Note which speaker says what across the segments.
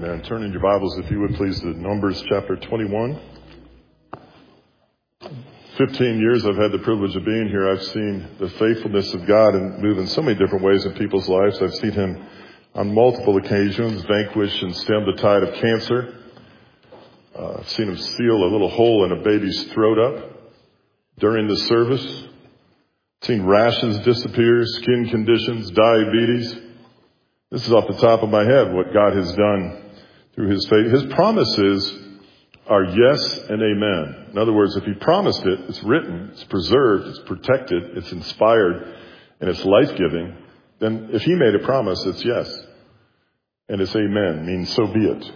Speaker 1: Amen. Turn in your Bibles, if you would please, to Numbers chapter 21. 15 years I've had the privilege of being here. I've seen the faithfulness of God and move in so many different ways in people's lives. I've seen Him on multiple occasions vanquish and stem the tide of cancer. I've seen Him seal a little hole in a baby's throat up during the service. I've seen rashes disappear, skin conditions, diabetes. This is off the top of my head what God has done through His faith. His promises are yes and amen. In other words, if He promised it, it's written, it's preserved, it's protected, it's inspired, and it's life-giving. Then if He made a promise, it's yes. And it's amen, means so be it.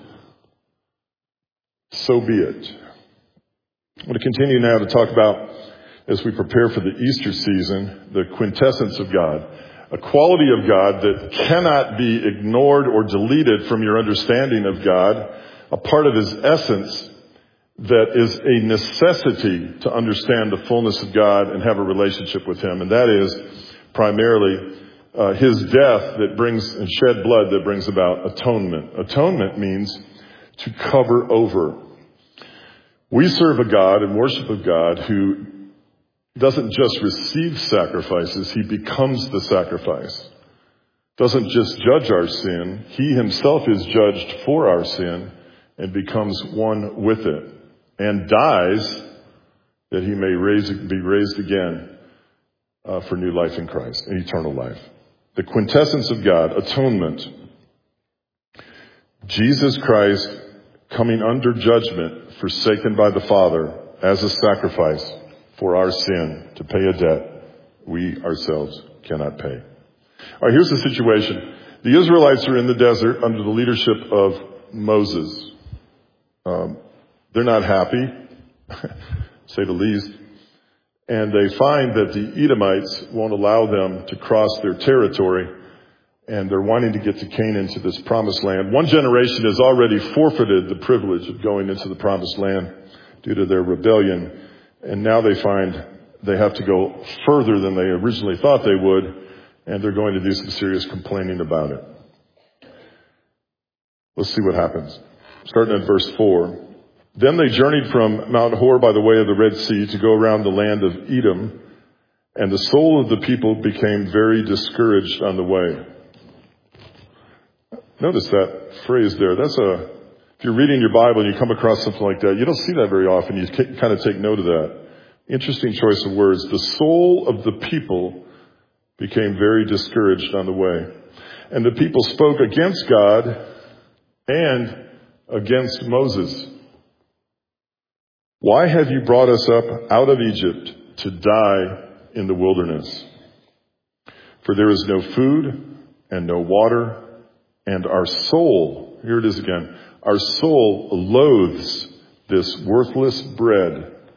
Speaker 1: So be it. I want to continue now to talk about, as we prepare for the Easter season, the quintessence of God. A quality of God that cannot be ignored or deleted from your understanding of God. A part of His essence that is a necessity to understand the fullness of God and have a relationship with Him. And that is primarily His death that brings, and shed blood that brings about atonement. Atonement means to cover over. We serve a God and worship a God who doesn't just receive sacrifices, He becomes the sacrifice. Doesn't just judge our sin, He Himself is judged for our sin and becomes one with it. And dies that He may be raised again for new life in Christ, and eternal life. The quintessence of God, atonement. Jesus Christ coming under judgment, forsaken by the Father as a sacrifice for our sin to pay a debt we ourselves cannot pay. All right, here's the situation. The Israelites are in the desert under the leadership of Moses. They're not happy, say the least. And they find that the Edomites won't allow them to cross their territory. And they're wanting to get to Canaan, to this promised land. One generation has already forfeited the privilege of going into the promised land due to their rebellion. And now they find they have to go further than they originally thought they would. And they're going to do some serious complaining about it. Let's see what happens. Starting at verse 4. Then they journeyed from Mount Hor by the way of the Red Sea to go around the land of Edom, and the soul of the people became very discouraged on the way. Notice that phrase there. If you're reading your Bible and you come across something like that, you don't see that very often. You kind of take note of that. Interesting choice of words. The soul of the people became very discouraged on the way. And the people spoke against God and against Moses. Why have you brought us up out of Egypt to die in the wilderness? For there is no food and no water, and our soul, here it is again, our soul loathes this worthless bread.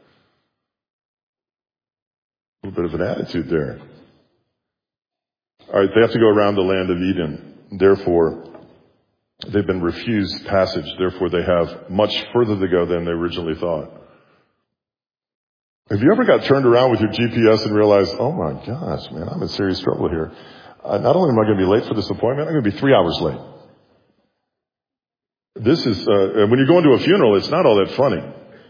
Speaker 1: A little bit of an attitude there. All right, they have to go around the land of Eden. Therefore, they've been refused passage. Therefore, they have much further to go than they originally thought. Have you ever got turned around with your GPS and realized, oh my gosh, man, I'm in serious trouble here. Not only am I going to be late for this appointment, I'm going to be 3 hours late. This is, when you're going to a funeral, it's not all that funny.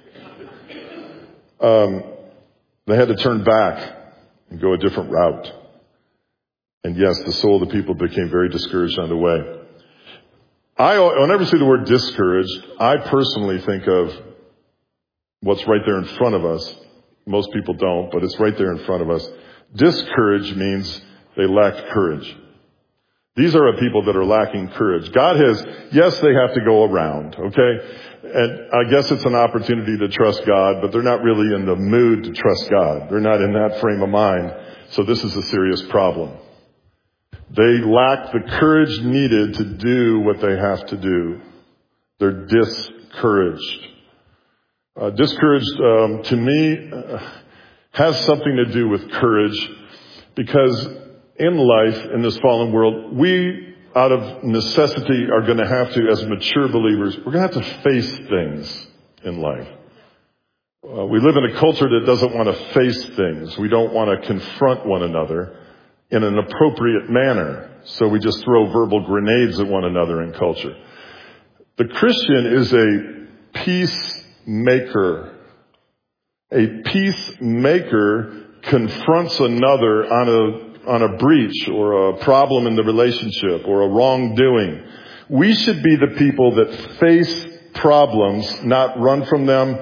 Speaker 1: They had to turn back and go a different route. And yes, the soul of the people became very discouraged on the way. Whenever I see the word discouraged, I personally think of what's right there in front of us. Most people don't, but it's right there in front of us. Discouraged means they lacked courage. These are a people that are lacking courage. God has, yes, they have to go around, okay? And I guess it's an opportunity to trust God, but they're not really in the mood to trust God. They're not in that frame of mind. So this is a serious problem. They lack the courage needed to do what they have to do. They're discouraged. Discouraged, to me, has something to do with courage, because in life, in this fallen world, we, out of necessity, are going to have to, as mature believers, we're going to have to face things in life. We live in a culture that doesn't want to face things. We don't want to confront one another in an appropriate manner. So we just throw verbal grenades at one another in culture. The Christian is a peacemaker. A peacemaker confronts another on a breach or a problem in the relationship or a wrongdoing. We should be the people that face problems, not run from them,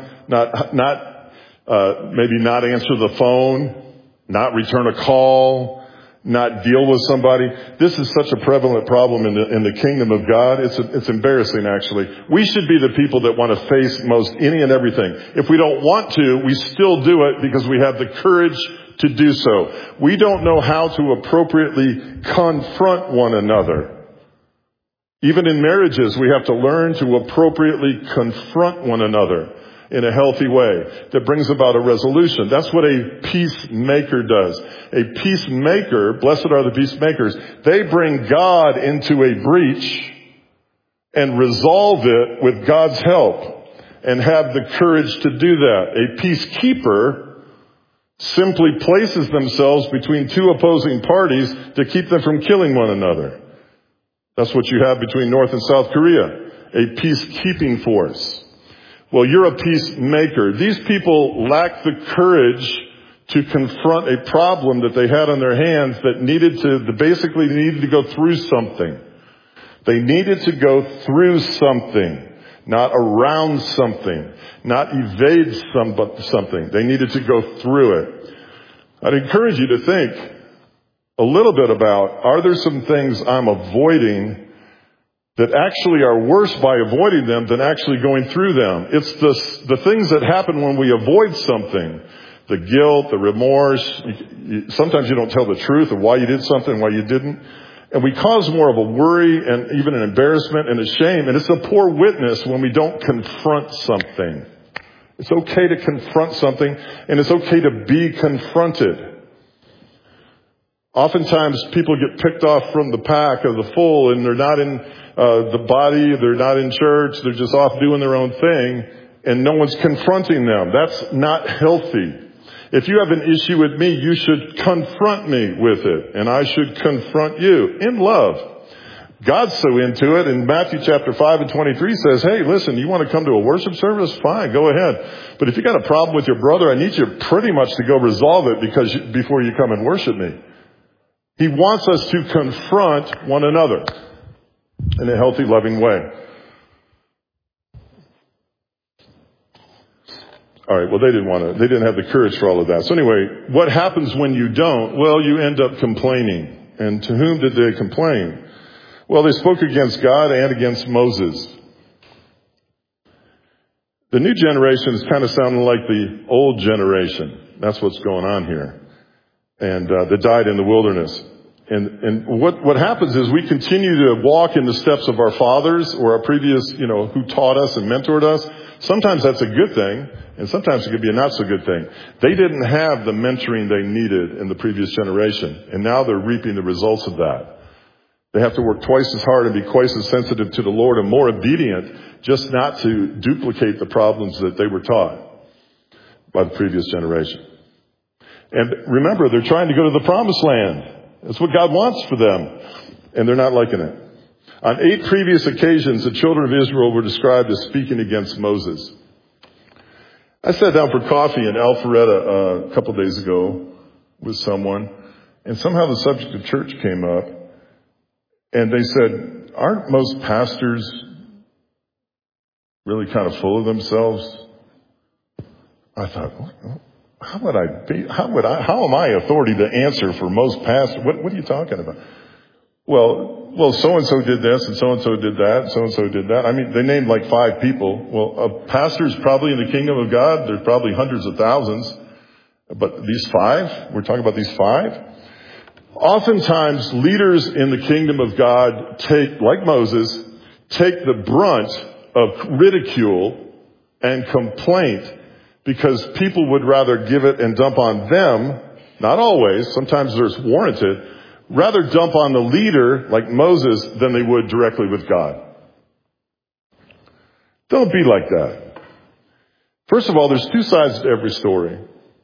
Speaker 1: maybe not answer the phone, not return a call, not deal with somebody. This is such a prevalent problem in the kingdom of God. It's embarrassing, actually. We should be the people that want to face most any and everything. If we don't want to, we still do it because we have the courage to do so. We don't know how to appropriately confront one another. Even in marriages, we have to learn to appropriately confront one another in a healthy way that brings about a resolution. That's what a peacemaker does. A peacemaker, blessed are the peacemakers, they bring God into a breach and resolve it with God's help and have the courage to do that. A peacekeeper simply places themselves between two opposing parties to keep them from killing one another. That's what you have between North and South Korea, a peacekeeping force. Well, you're a peacemaker. These people lack the courage to confront a problem that they had on their hands that basically needed to go through something. They needed to go through something, not around something, not evade something. They needed to go through it. I'd encourage you to think a little bit about, are there some things I'm avoiding that actually are worse by avoiding them than actually going through them? It's the things that happen when we avoid something. The guilt, the remorse. Sometimes you don't tell the truth of why you did something, why you didn't. And we cause more of a worry and even an embarrassment and a shame. And it's a poor witness when we don't confront something. It's okay to confront something, and it's okay to be confronted. Oftentimes people get picked off from the pack of the fold, and they're not in the body, they're not in church, they're just off doing their own thing, and no one's confronting them. That's not healthy. If you have an issue with me, you should confront me with it, and I should confront you in love. God's so into it. In Matthew chapter 5 and 23 says, hey, listen, you want to come to a worship service? Fine, go ahead. But if you got a problem with your brother, I need you pretty much to go resolve it before you come and worship me. He wants us to confront one another in a healthy, loving way. All right, well, they didn't have the courage for all of that. So anyway, what happens when you don't? Well, you end up complaining. And to whom did they complain? Well, they spoke against God and against Moses. The new generation is kind of sounding like the old generation. That's what's going on here. And that died in the wilderness. And what happens is we continue to walk in the steps of our fathers or our previous, who taught us and mentored us. Sometimes that's a good thing, and sometimes it could be a not so good thing. They didn't have the mentoring they needed in the previous generation, and now they're reaping the results of that. They have to work twice as hard and be twice as sensitive to the Lord and more obedient, just not to duplicate the problems that they were taught by the previous generation. And remember, they're trying to go to the promised land. That's what God wants for them. And they're not liking it. On 8 previous occasions, the children of Israel were described as speaking against Moses. I sat down for coffee in Alpharetta a couple days ago with someone, and somehow the subject of church came up, and they said, aren't most pastors really kind of full of themselves? I thought, how am I authority to answer for most pastors? What are you talking about? Well, so-and-so did this, and so-and-so did that, and so-and-so did that. I mean, they named like 5 people. Well, a pastor's probably in the kingdom of God. There's probably hundreds of thousands. But these 5? We're talking about these 5? Oftentimes, leaders in the kingdom of God like Moses, take the brunt of ridicule and complaint because people would rather give it and dump on them. Not always. Sometimes there's warranted. Rather dump on the leader, like Moses, than they would directly with God. Don't be like that. First of all, there's 2 sides to every story.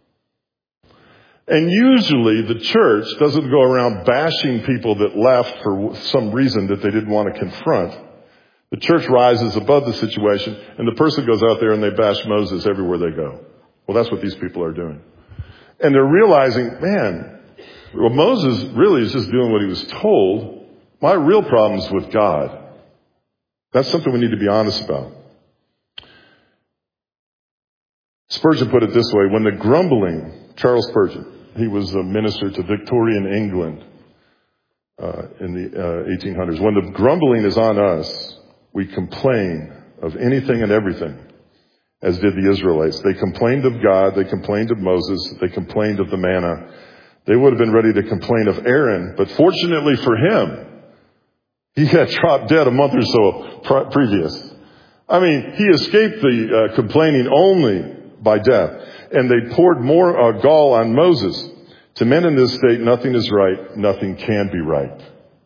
Speaker 1: And usually the church doesn't go around bashing people that left for some reason that they didn't want to confront. The church rises above the situation, and the person goes out there and they bash Moses everywhere they go. Well, that's what these people are doing. And they're realizing, man, well, Moses really is just doing what he was told. My real problem's with God. That's something we need to be honest about. Spurgeon put it this way, when the grumbling, Charles Spurgeon, he was a minister to Victorian England in the 1800s. When the grumbling is on us, we complain of anything and everything, as did the Israelites. They complained of God, they complained of Moses, they complained of the manna. They would have been ready to complain of Aaron, but fortunately for him, he had dropped dead a month or so previous. I mean, he escaped the complaining only by death. And they poured more gall on Moses. To men in this state, nothing is right, nothing can be right.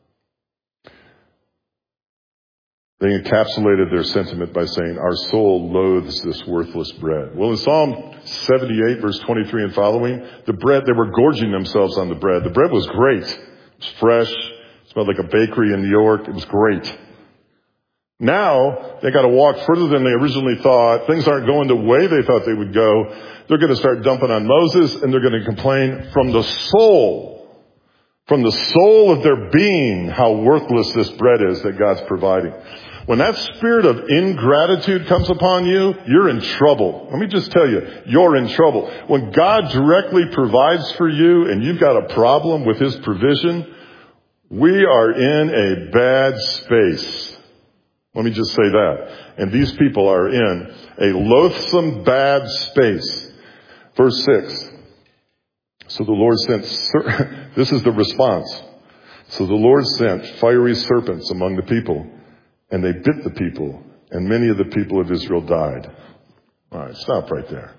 Speaker 1: They encapsulated their sentiment by saying, our soul loathes this worthless bread. Well, in Psalm 78, verse 23 and following, the bread, they were gorging themselves on the bread. The bread was great. It was fresh. It smelled like a bakery in New York. It was great. Now, they got to walk further than they originally thought. Things aren't going the way they thought they would go. They're going to start dumping on Moses, and they're going to complain from the soul of their being, how worthless this bread is that God's providing. When that spirit of ingratitude comes upon you, you're in trouble. Let me just tell you, you're in trouble. When God directly provides for you and you've got a problem with his provision, we are in a bad space. Let me just say that. And these people are in a loathsome bad space. Verse 6. So the Lord sent, this is the response. So the Lord sent fiery serpents among the people, and they bit the people, and many of the people of Israel died. All right, stop right there.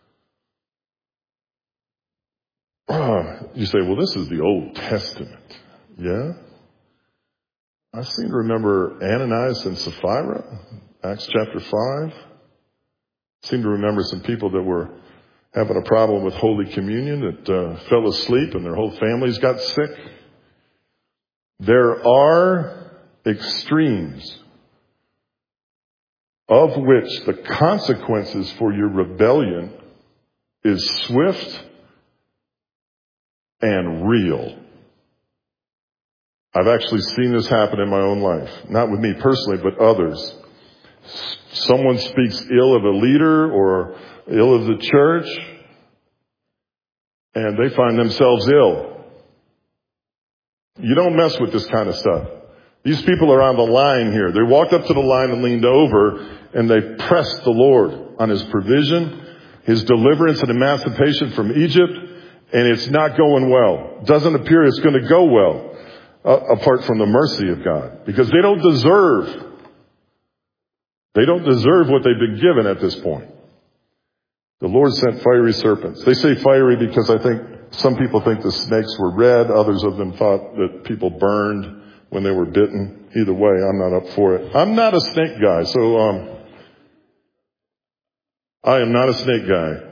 Speaker 1: You say, well, this is the Old Testament. Yeah? I seem to remember Ananias and Sapphira, Acts chapter 5. I seem to remember some people that were having a problem with Holy Communion that fell asleep and their whole families got sick. There are extremes of which the consequences for your rebellion is swift and real. I've actually seen this happen in my own life. Not with me personally, but others. Someone speaks ill of a leader or ill of the church, and they find themselves ill. You don't mess with this kind of stuff. These people are on the line here. They walked up to the line and leaned over, and they pressed the Lord on his provision, his deliverance and emancipation from Egypt, and it's not going well. Doesn't appear it's going to go well. Apart from the mercy of God, because they don't deserve what they've been given at this point. The Lord sent fiery serpents. They say fiery because I think some people think the snakes were red. Others of them thought that people burned when they were bitten. Either way, I'm not up for it. I'm not a snake guy, so I am not a snake guy.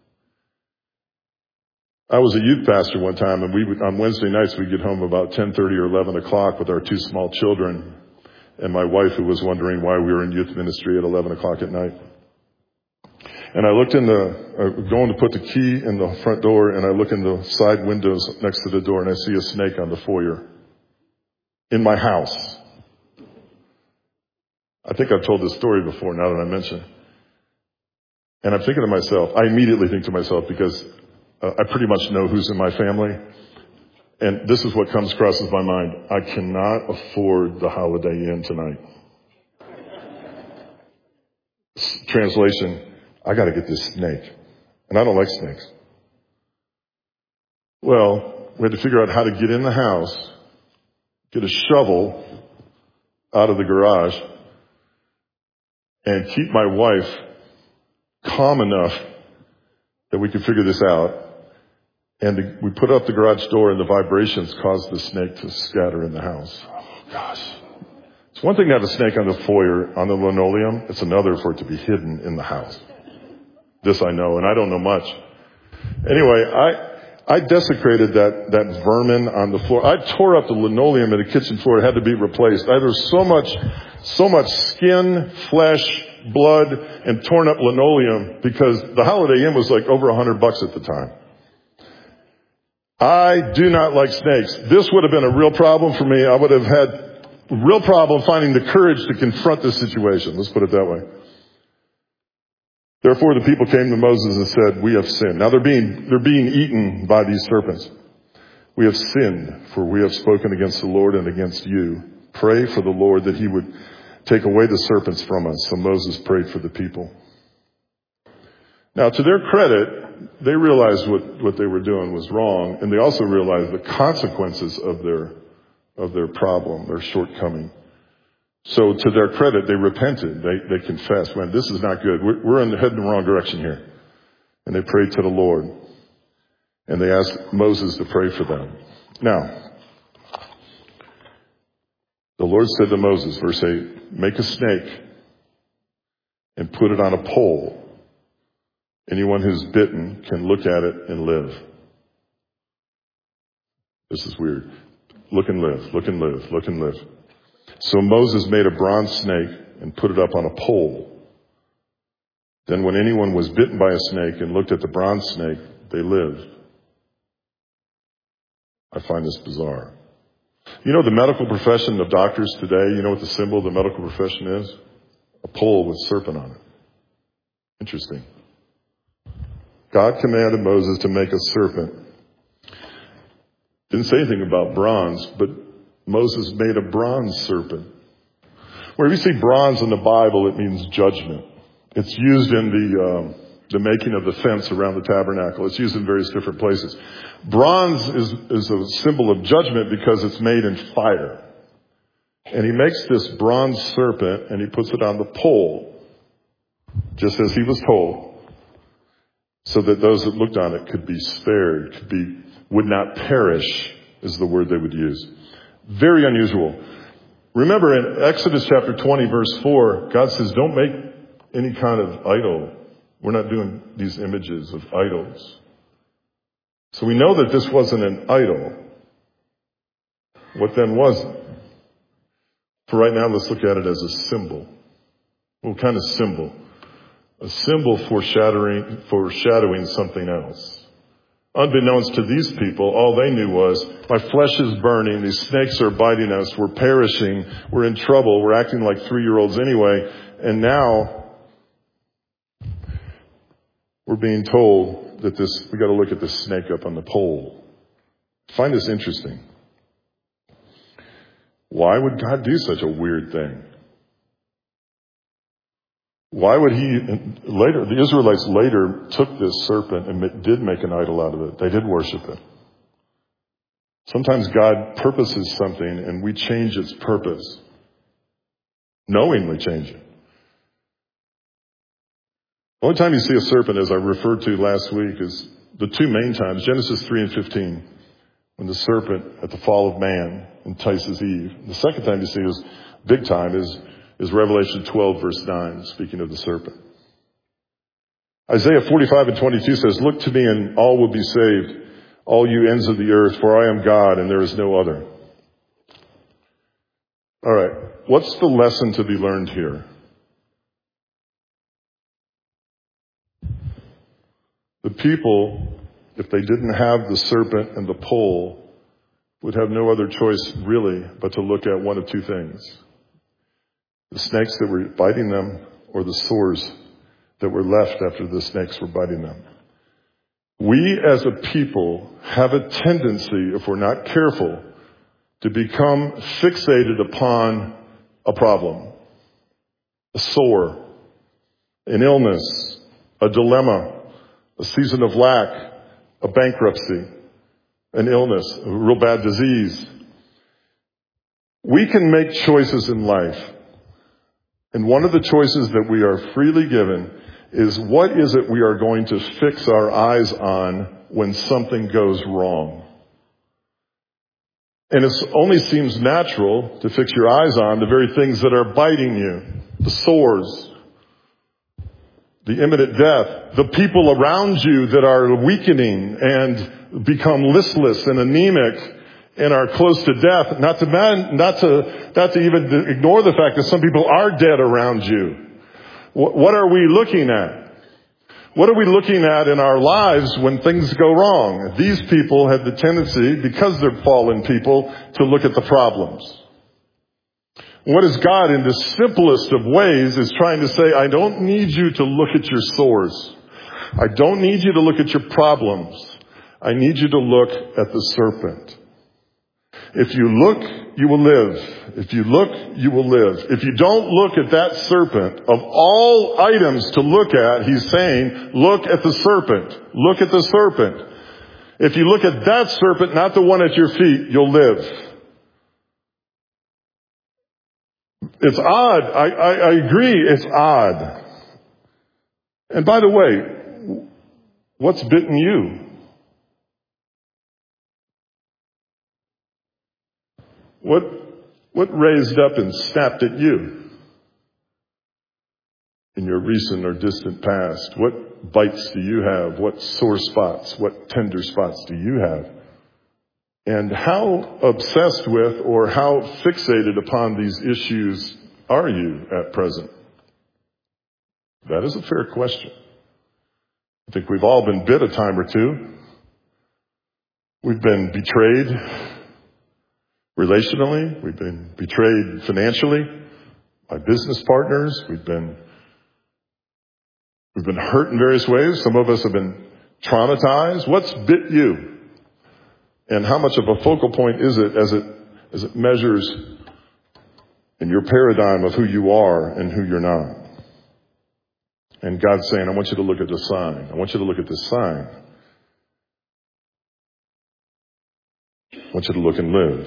Speaker 1: I was a youth pastor one time, and on Wednesday nights we'd get home about 10:30 or 11 o'clock with our two small children, and my wife, who was wondering why we were in youth ministry at 11 o'clock at night. And I looked going to put the key in the front door, and I look in the side windows next to the door, and I see a snake on the foyer in my house. I think I've told this story before now that I mention it. And I'm thinking to myself, I immediately think to myself, because I pretty much know who's in my family. And this is what crosses my mind. I cannot afford the Holiday Inn tonight. Translation, I got to get this snake. And I don't like snakes. Well, we had to figure out how to get in the house, get a shovel out of the garage, and keep my wife calm enough that we could figure this out. And we put up the garage door, and the vibrations caused the snake to scatter in the house. Oh, gosh. It's one thing to have a snake on the foyer, on the linoleum. It's another for it to be hidden in the house. This I know, and I don't know much. Anyway, I desecrated that vermin on the floor. I tore up the linoleum in the kitchen floor. It had to be replaced. There was so much So much skin, flesh, blood, and torn up linoleum because the Holiday Inn was like over $100 at the time. I do not like snakes. This would have been a real problem for me. I would have had a real problem finding the courage to confront this situation. Let's put it that way. Therefore, the people came to Moses and said, we have sinned. Now they're being eaten by these serpents. We have sinned, for we have spoken against the Lord and against you. Pray for the Lord that he would take away the serpents from us. So Moses prayed for the people. Now, to their credit, they realized what they were doing was wrong, and they also realized the consequences of their problem, their shortcoming. So to their credit, they repented. They confessed, man, this is not good. We're heading the wrong direction here. And they prayed to the Lord. And they asked Moses to pray for them. Now, the Lord said to Moses, verse 8, make a snake and put it on a pole. Anyone who's bitten can look at it and live. This is weird. Look and live, look and live, look and live. So Moses made a bronze snake and put it up on a pole. Then when anyone was bitten by a snake and looked at the bronze snake, they lived. I find this bizarre. You know the medical profession of doctors today, you know what the symbol of the medical profession is? A pole with serpent on it. Interesting. God commanded Moses to make a serpent. Didn't say anything about bronze, but Moses made a bronze serpent. Whenever you see bronze in the Bible, it means judgment. It's used in the making of the fence around the tabernacle. It's used in various different places. Bronze is a symbol of judgment because it's made in fire. And he makes this bronze serpent and he puts it on the pole, just as he was told, so that those that looked on it could be spared, would not perish, is the word they would use. Very unusual. Remember in Exodus chapter 20, verse 4, God says, don't make any kind of idol. We're not doing these images of idols. So we know that this wasn't an idol. What then was it? For right now, let's look at it as a symbol. What kind of symbol? A symbol foreshadowing something else. Unbeknownst to these people, all they knew was, my flesh is burning, these snakes are biting us, we're perishing, we're in trouble, we're acting like 3-year-olds anyway, and now we're being told that we got to look at this snake up on the pole. I find this interesting. Why would God do such a weird thing? Why would the Israelites later took this serpent and did make an idol out of it. They did worship it. Sometimes God purposes something and we change its purpose. Knowingly change it. The only time you see a serpent, as I referred to last week, is the two main times, Genesis 3 and 15, when the serpent at the fall of man entices Eve. The second time you see is big time is Revelation 12, verse 9, speaking of the serpent. Isaiah 45 and 22 says, look to me and all will be saved, all you ends of the earth, for I am God and there is no other. All right, what's the lesson to be learned here? The people, if they didn't have the serpent and the pole, would have no other choice really but to look at one of two things. The snakes that were biting them, or the sores that were left after the snakes were biting them. We as a people have a tendency, if we're not careful, to become fixated upon a problem, a sore, an illness, a dilemma, a season of lack, a bankruptcy, an illness, a real bad disease. We can make choices in life. And one of the choices that we are freely given is what is it we are going to fix our eyes on when something goes wrong. And it only seems natural to fix your eyes on the very things that are biting you, the sores, the imminent death, the people around you that are weakening and become listless and anemic and are close to death, not to even ignore the fact that some people are dead around you. What are we looking at? What are we looking at in our lives when things go wrong? These people have the tendency, because they're fallen people, to look at the problems. What is God, in the simplest of ways, is trying to say, I don't need you to look at your sores. I don't need you to look at your problems. I need you to look at the serpent. If you look, you will live. If you look, you will live. If you don't look at that serpent, of all items to look at, he's saying, look at the serpent. Look at the serpent. If you look at that serpent, not the one at your feet, you'll live. It's odd. I agree, it's odd. And by the way, what's bitten you? What raised up and snapped at you in your recent or distant past? What bites do you have? What sore spots? What tender spots do you have? And how obsessed with or how fixated upon these issues are you at present? That is a fair question. I think we've all been bit a time or two. We've been betrayed relationally. We've been betrayed financially by business partners. We've been hurt in various ways. Some of us have been traumatized. What's bit you? And how much of a focal point is it as it measures in your paradigm of who you are and who you're not? And God's saying, I want you to look at the sign. I want you to look at the sign. I want you to look and live.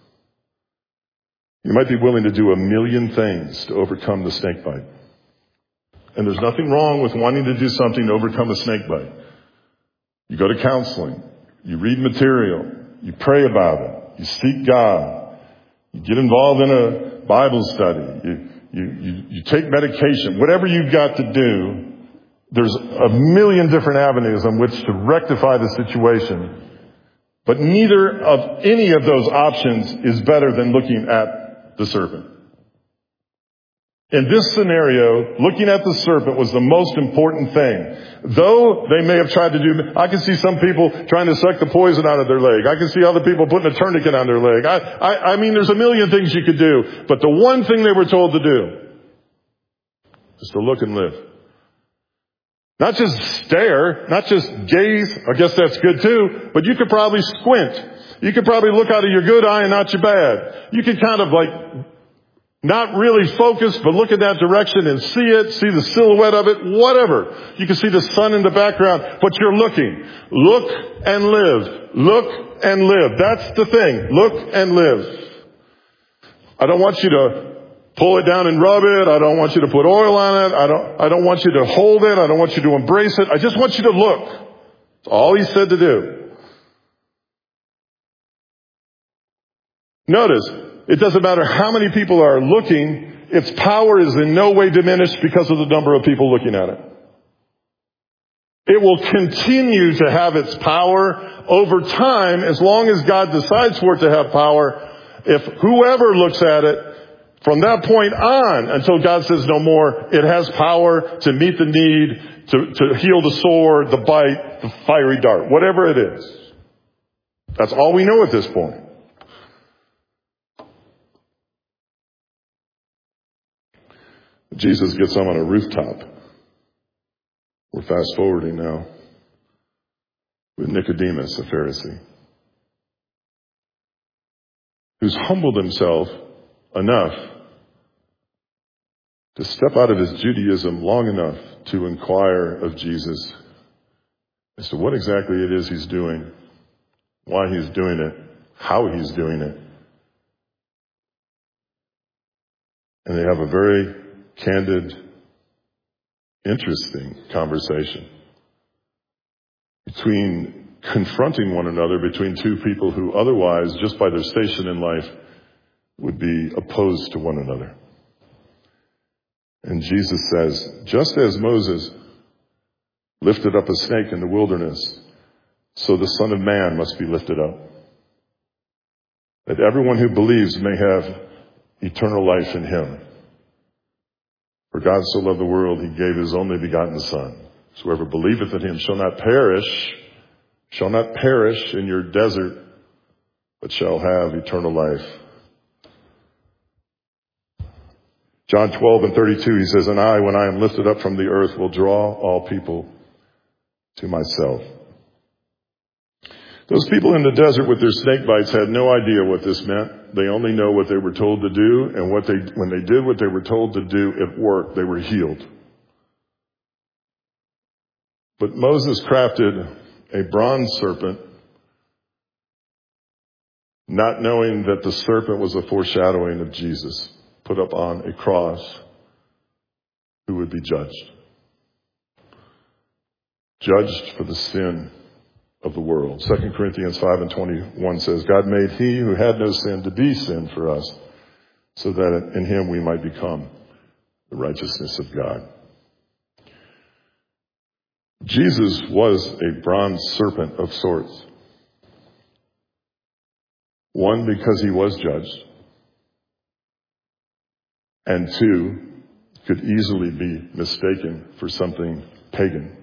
Speaker 1: You might be willing to do 1,000,000 things to overcome the snake bite. And there's nothing wrong with wanting to do something to overcome a snake bite. You go to counseling. You read material. You pray about it. You seek God. You get involved in a Bible study. You take medication. Whatever you've got to do, there's 1,000,000 different avenues on which to rectify the situation. But neither of any of those options is better than looking at the serpent. In this scenario, looking at the serpent was the most important thing. Though they may have tried to do, I can see some people trying to suck the poison out of their leg. I can see other people putting a tourniquet on their leg. I mean, there's 1,000,000 things you could do. But the one thing they were told to do is to look and live. Not just stare, not just gaze. I guess that's good too. But you could probably squint. You could probably look out of your good eye and not your bad. You could kind of not really focus, but look in that direction and see it, see the silhouette of it, whatever. You can see the sun in the background, but you're looking. Look and live. Look and live. That's the thing. Look and live. I don't want you to pull it down and rub it. I don't want you to put oil on it. I don't want you to hold it. I don't want you to embrace it. I just want you to look. That's all he said to do. Notice, it doesn't matter how many people are looking, its power is in no way diminished because of the number of people looking at it. It will continue to have its power over time as long as God decides for it to have power. If whoever looks at it, from that point on, until God says no more, it has power to meet the need, to heal the sore, the bite, the fiery dart, whatever it is. That's all we know at this point. Jesus gets them on a rooftop. We're fast forwarding now with Nicodemus, a Pharisee, who's humbled himself enough to step out of his Judaism long enough to inquire of Jesus as to what exactly it is he's doing, why he's doing it, how he's doing it. And they have a very candid, interesting conversation between confronting one another, between two people who otherwise, just by their station in life, would be opposed to one another. And Jesus says, just as Moses lifted up a snake in the wilderness, so the Son of Man must be lifted up, that everyone who believes may have eternal life in him. For God so loved the world, he gave his only begotten Son. So whoever believeth in him shall not perish in your desert, but shall have eternal life. John 12:32, he says, and I, when I am lifted up from the earth, will draw all people to myself. Those people in the desert with their snake bites had no idea what this meant. They only know what they were told to do, and when they did what they were told to do, it worked. They were healed. But Moses crafted a bronze serpent, not knowing that the serpent was a foreshadowing of Jesus, put up on a cross, who would be judged for the sin of the world. 2 Corinthians 5:21 says, God made he who had no sin to be sin for us, so that in him we might become the righteousness of God. Jesus was a bronze serpent of sorts. One, because he was judged. And two, could easily be mistaken for something pagan.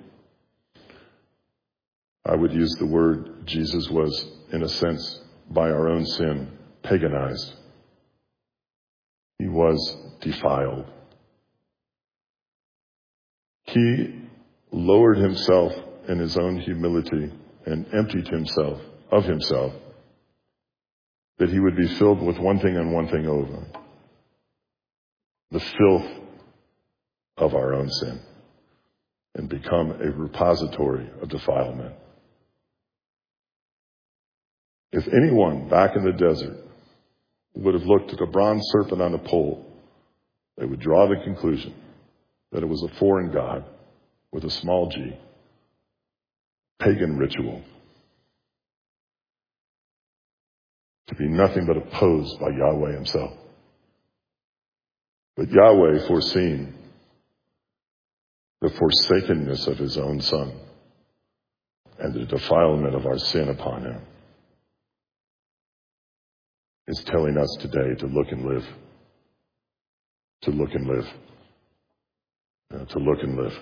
Speaker 1: I would use the word Jesus was, in a sense, by our own sin, paganized. He was defiled. He lowered himself in his own humility and emptied himself of himself, that he would be filled with one thing and one thing over: the filth of our own sin, and become a repository of defilement. If anyone back in the desert would have looked at a bronze serpent on a pole, they would draw the conclusion that it was a foreign god with a small g, pagan ritual, to be nothing but opposed by Yahweh himself. But Yahweh, foreseeing the forsakenness of his own Son and the defilement of our sin upon him, is telling us today to look and live. To look and live. To look and live.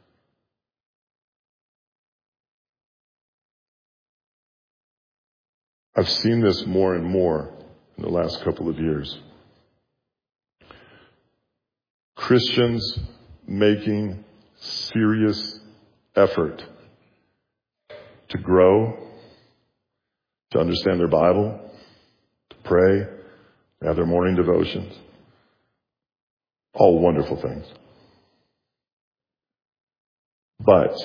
Speaker 1: I've seen this more and more in the last couple of years. Christians making serious effort to grow, to understand their Bible, to pray, to have their morning devotions. All wonderful things. But,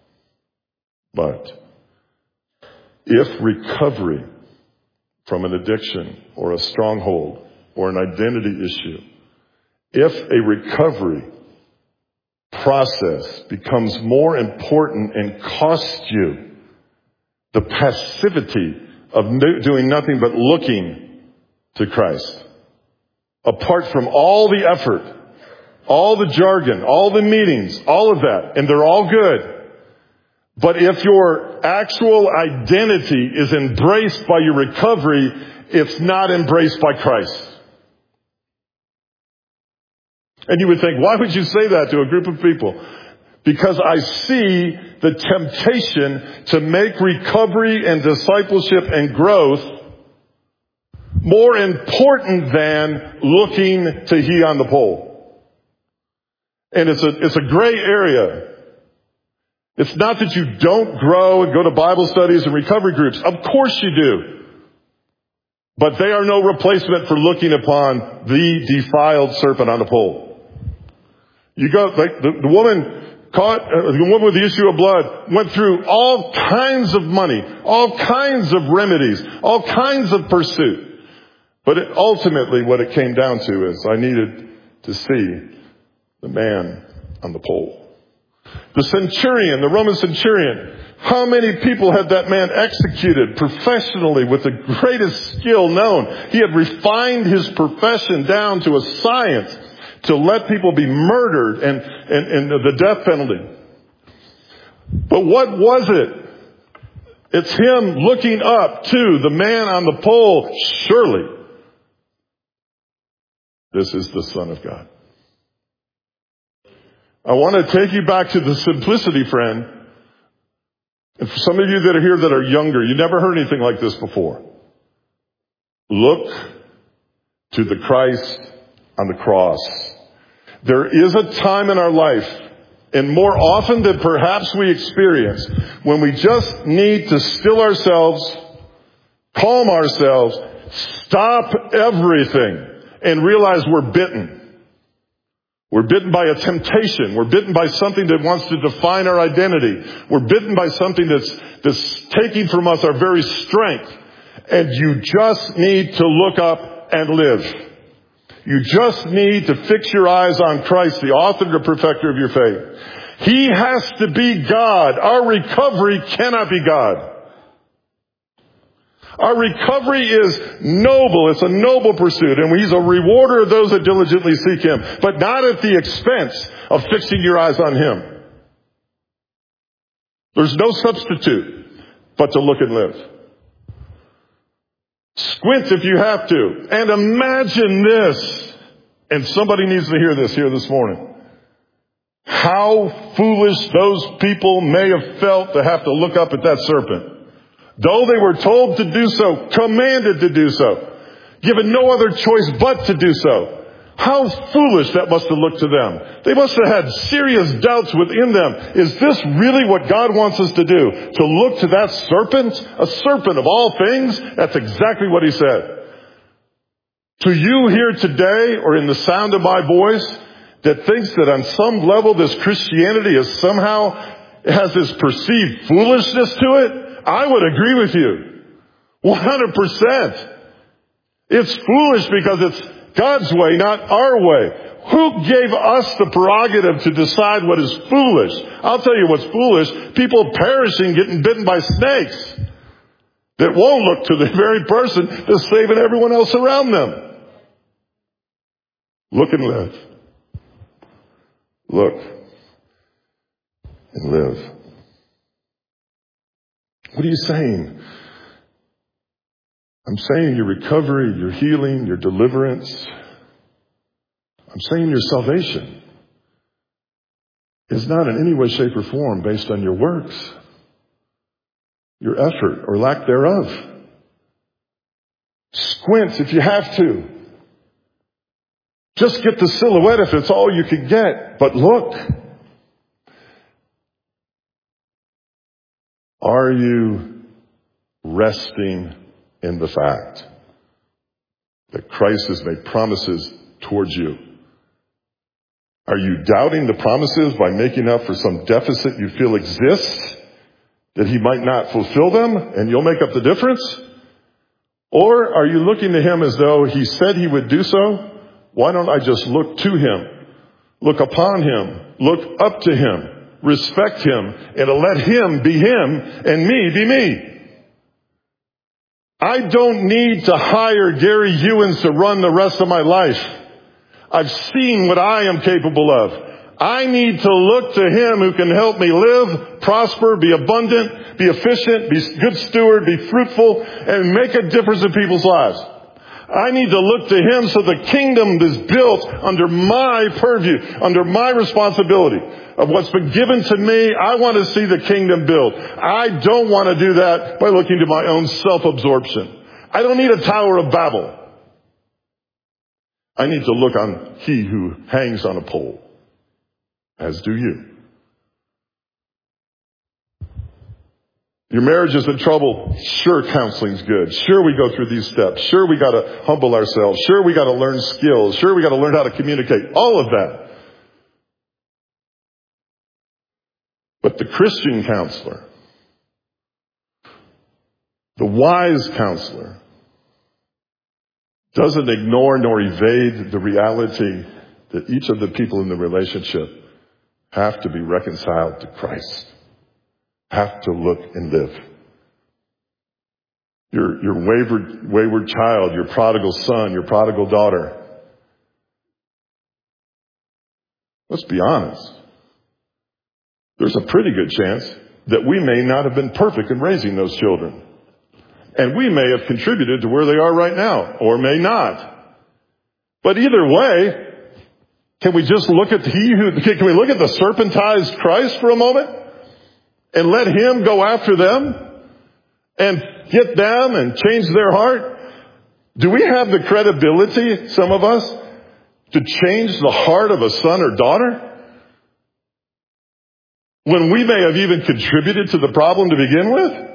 Speaker 1: if recovery from an addiction or a stronghold or an identity issue, if a recovery process becomes more important and costs you the passivity of doing nothing but looking to Christ, apart from all the effort, all the jargon, all the meetings, all of that, and they're all good. But if your actual identity is embraced by your recovery, it's not embraced by Christ. And you would think, why would you say that to a group of people? Because I see the temptation to make recovery and discipleship and growth more important than looking to he on the pole. And it's a gray area. It's not that you don't grow and go to Bible studies and recovery groups. Of course you do. But they are no replacement for looking upon the defiled serpent on the pole. You go, like the woman caught, the woman with the issue of blood went through all kinds of money, all kinds of remedies, all kinds of pursuit. But ultimately what it came down to is I needed to see the man on the pole. The centurion, the Roman centurion, how many people had that man executed professionally with the greatest skill known? He had refined his profession down to a science to let people be murdered and the death penalty. But what was it It's him looking up to the man on the pole. Surely, this is the Son of God. I want to take you back to the simplicity, friend. And for some of you that are here that are younger, you never heard anything like this before. Look to the Christ on the cross. There is a time in our life, and more often than perhaps we experience, when we just need to still ourselves, calm ourselves, stop everything, and realize we're bitten. We're bitten by a temptation. We're bitten by something that wants to define our identity. We're bitten by something that's taking from us our very strength. And you just need to look up and live. You just need to fix your eyes on Christ, the author and the perfecter of your faith. He has to be God. Our recovery cannot be God. Our recovery is noble. It's a noble pursuit. And he's a rewarder of those that diligently seek him. But not at the expense of fixing your eyes on him. There's no substitute but to look and live. Squint if you have to. And imagine this. And somebody needs to hear this here this morning. How foolish those people may have felt to have to look up at that serpent. Though they were told to do so, commanded to do so, given no other choice but to do so. How foolish that must have looked to them. They must have had serious doubts within them. Is this really what God wants us to do? To look to that serpent? A serpent of all things? That's exactly what he said. To you here today, or in the sound of my voice, that thinks that on some level this Christianity is somehow has this perceived foolishness to it, I would agree with you. 100%. It's foolish because it's God's way, not our way. Who gave us the prerogative to decide what is foolish? I'll tell you what's foolish. People perishing, getting bitten by snakes that won't look to the very person that's saving everyone else around them. Look and live. Look and live. What are you saying? I'm saying your recovery, your healing, your deliverance. I'm saying your salvation is not in any way, shape, or form based on your works, your effort, or lack thereof. Squint if you have to. Just get the silhouette if it's all you can get. But look. Are you resting in the fact that Christ has made promises towards you? Are you doubting the promises by making up for some deficit you feel exists, that he might not fulfill them and you'll make up the difference? Or are you looking to him as though he said he would do so? Why don't I just look to him, look upon him, look up to him, respect him, and to let him be him and me be me? I don't need to hire Gary Hewins to run the rest of my life. I've seen what I am capable of. I need to look to him who can help me live, prosper, be abundant, be efficient, be a good steward, be fruitful, and make a difference in people's lives. I need to look to him so the kingdom is built under my purview, under my responsibility of what's been given to me. I want to see the kingdom built. I don't want to do that by looking to my own self-absorption. I don't need a Tower of Babel. I need to look on he who hangs on a pole, as do you. Your marriage is in trouble. Sure, counseling's good. Sure, we go through these steps. Sure, we got to humble ourselves. Sure, we got to learn skills. Sure, we got to learn how to communicate. All of that. But the Christian counselor, the wise counselor, doesn't ignore nor evade the reality that each of the people in the relationship have to be reconciled to Christ. Have to look and live. Your wayward child, your prodigal son, your prodigal daughter. Let's be honest. There's a pretty good chance that we may not have been perfect in raising those children. And we may have contributed to where they are right now, or may not. But either way, can we just look at can we look at the serpentized Christ for a moment? And let him go after them? And get them and change their heart? Do we have the credibility, some of us, to change the heart of a son or daughter? When we may have even contributed to the problem to begin with?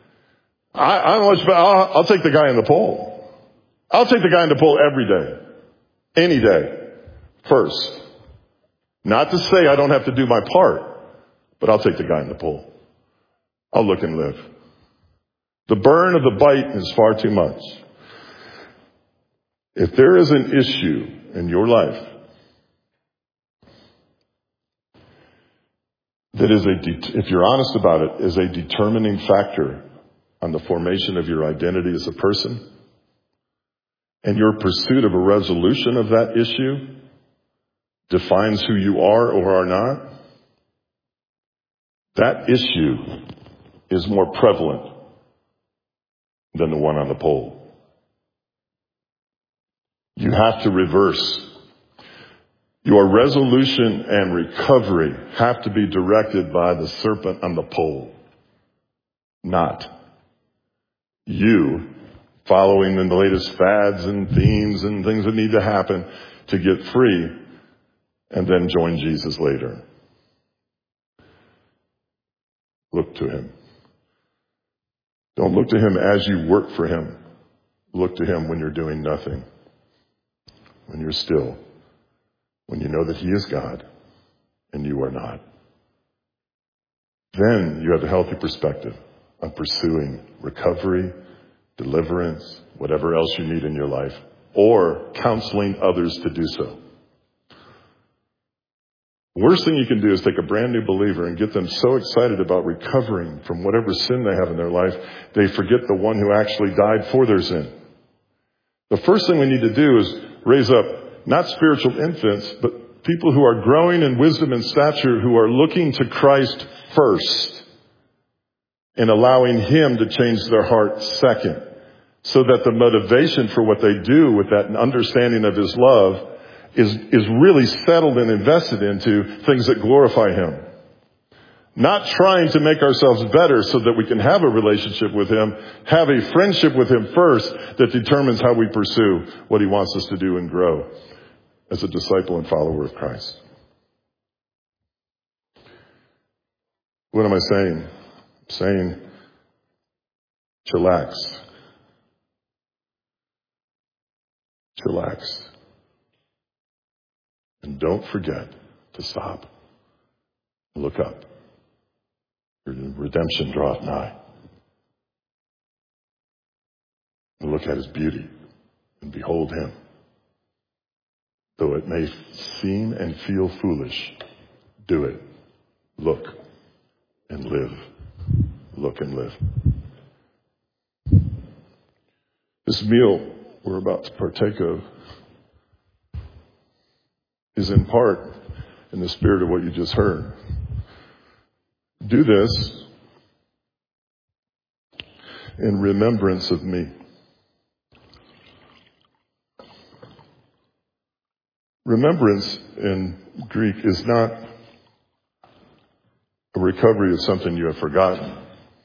Speaker 1: I'll take the guy in the poll. I'll take the guy in the poll every day. Any day. First. Not to say I don't have to do my part, but I'll take the guy in the poll. I'll look and live. The burn of the bite is far too much. If there is an issue in your life that is if you're honest about it, is a determining factor on the formation of your identity as a person, and your pursuit of a resolution of that issue defines who you are or are not, that issue is more prevalent than the one on the poll. You have to reverse. Your resolution and recovery have to be directed by the serpent on the pole, not you following in the latest fads and themes and things that need to happen to get free and then join Jesus later. Look to him. Don't look to him as you work for him. Look to him when you're doing nothing, when you're still, when you know that he is God and you are not. Then you have a healthy perspective on pursuing recovery, deliverance, whatever else you need in your life, or counseling others to do so. The worst thing you can do is take a brand new believer and get them so excited about recovering from whatever sin they have in their life, they forget the one who actually died for their sin. The first thing we need to do is raise up not spiritual infants, but people who are growing in wisdom and stature, who are looking to Christ first and allowing him to change their heart second, so that the motivation for what they do with that understanding of his love is really settled and invested into things that glorify him. Not trying to make ourselves better so that we can have a relationship with him, have a friendship with him first that determines how we pursue what he wants us to do and grow as a disciple and follower of Christ. What am I saying? I'm saying, chillax. Chillax. And don't forget to stop. Look up. Your redemption draweth nigh. And look at his beauty and behold him. Though it may seem and feel foolish, do it. Look and live. Look and live. This meal we're about to partake of is in part in the spirit of what you just heard. Do this in remembrance of me. Remembrance in Greek is not a recovery of something you have forgotten.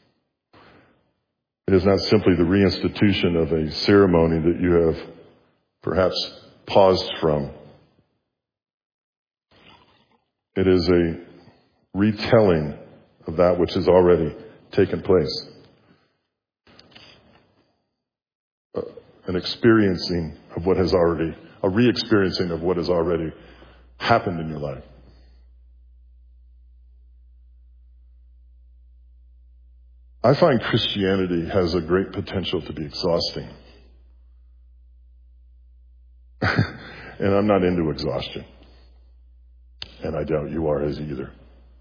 Speaker 1: It is not simply the reinstitution of a ceremony that you have perhaps paused from. It is a retelling of that which has already taken place. An experiencing of what has already, a re-experiencing of what has already happened in your life. I find Christianity has a great potential to be exhausting. And I'm not into exhaustion. And I doubt you are as either.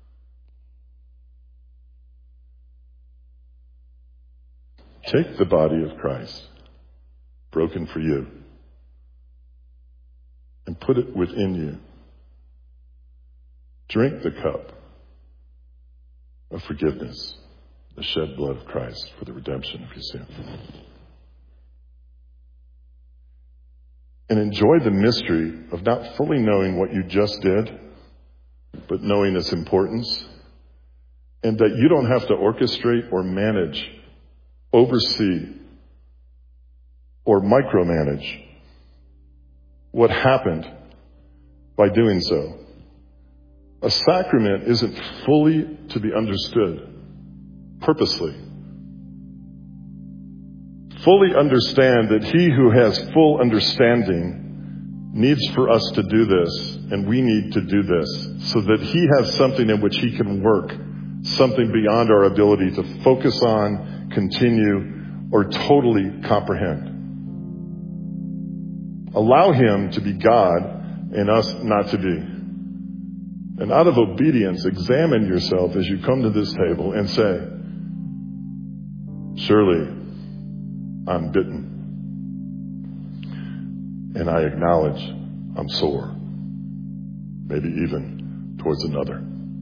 Speaker 1: Take the body of Christ, broken for you, and put it within you. Drink the cup of forgiveness, the shed blood of Christ for the redemption of your sin. And enjoy the mystery of not fully knowing what you just did, but knowing its importance, and that you don't have to orchestrate or manage, oversee, or micromanage what happened by doing so. A sacrament isn't fully to be understood purposely. Fully understand that he who has full understanding needs for us to do this, and we need to do this, so that he has something in which he can work, something beyond our ability to focus on, continue, or totally comprehend. Allow him to be God and us not to be. And out of obedience, examine yourself as you come to this table and say, surely I'm bitten. And I acknowledge I'm sore. Maybe even towards another.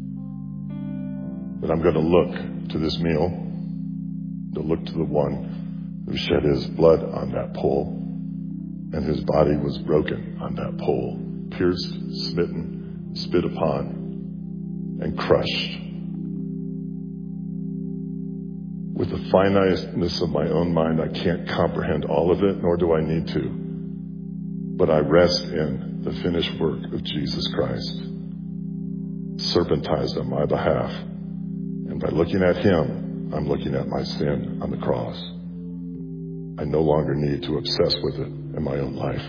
Speaker 1: But I'm going to look to this meal, to look to the one who shed his blood on that pole, and his body was broken on that pole, pierced, smitten, spit upon, and crushed. With the finiteness of my own mind, I can't comprehend all of it, nor do I need to. But I rest in the finished work of Jesus Christ, serpentized on my behalf. And by looking at him, I'm looking at my sin on the cross. I no longer need to obsess with it in my own life.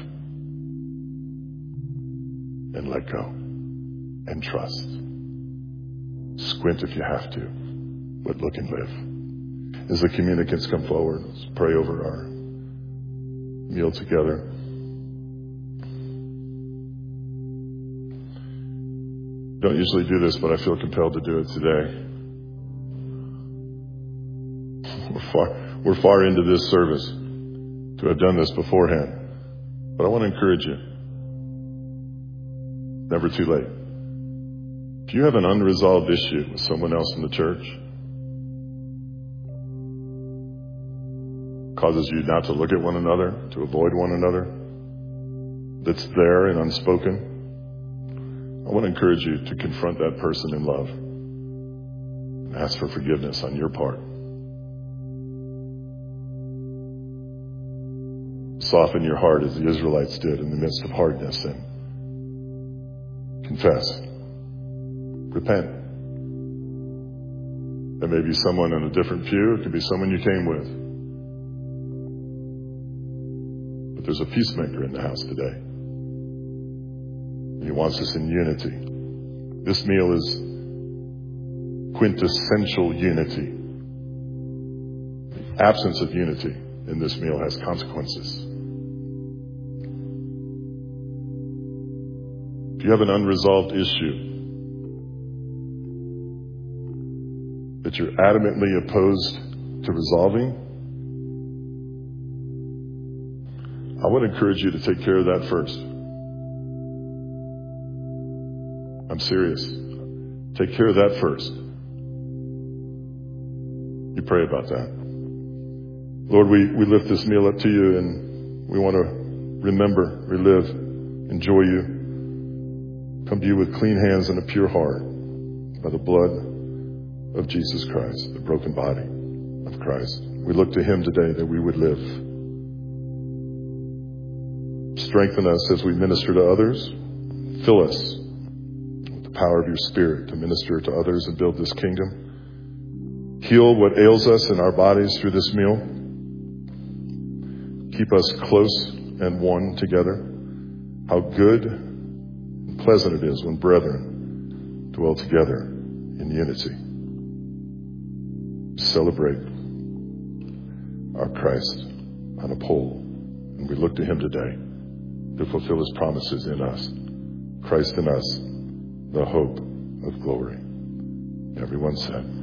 Speaker 1: And let go. And trust. Squint if you have to, but look and live. As the communicants come forward, let's pray over our meal together. Don't usually do this, but I feel compelled to do it today. We're far into this service to have done this beforehand. But I want to encourage you. Never too late. If you have an unresolved issue with someone else in the church, causes you not to look at one another, to avoid one another, that's there and unspoken, I want to encourage you to confront that person in love and ask for forgiveness on your part. Soften your heart as the Israelites did in the midst of hardness and confess. Repent. There may be someone in a different pew. It could be someone you came with. But there's a peacemaker in the house today. He wants us in unity. This meal is quintessential unity. The absence of unity in this meal has consequences. If you have an unresolved issue that you're adamantly opposed to resolving, I would encourage you to take care of that first. I'm serious. Take care of that first. You pray about that. Lord, we lift this meal up to you, and we want to remember, relive, enjoy you. Come to you with clean hands and a pure heart by the blood of Jesus Christ, the broken body of Christ. We look to him today that we would live. Strengthen us as we minister to others. Fill us with the power of your Spirit to minister to others and build this kingdom. Heal what ails us in our bodies through this meal. Keep us close and one together. How good and pleasant it is when brethren dwell together in unity. Celebrate our Christ on a pole. And we look to him today to fulfill his promises in us. Christ in us, the hope of glory. Everyone said.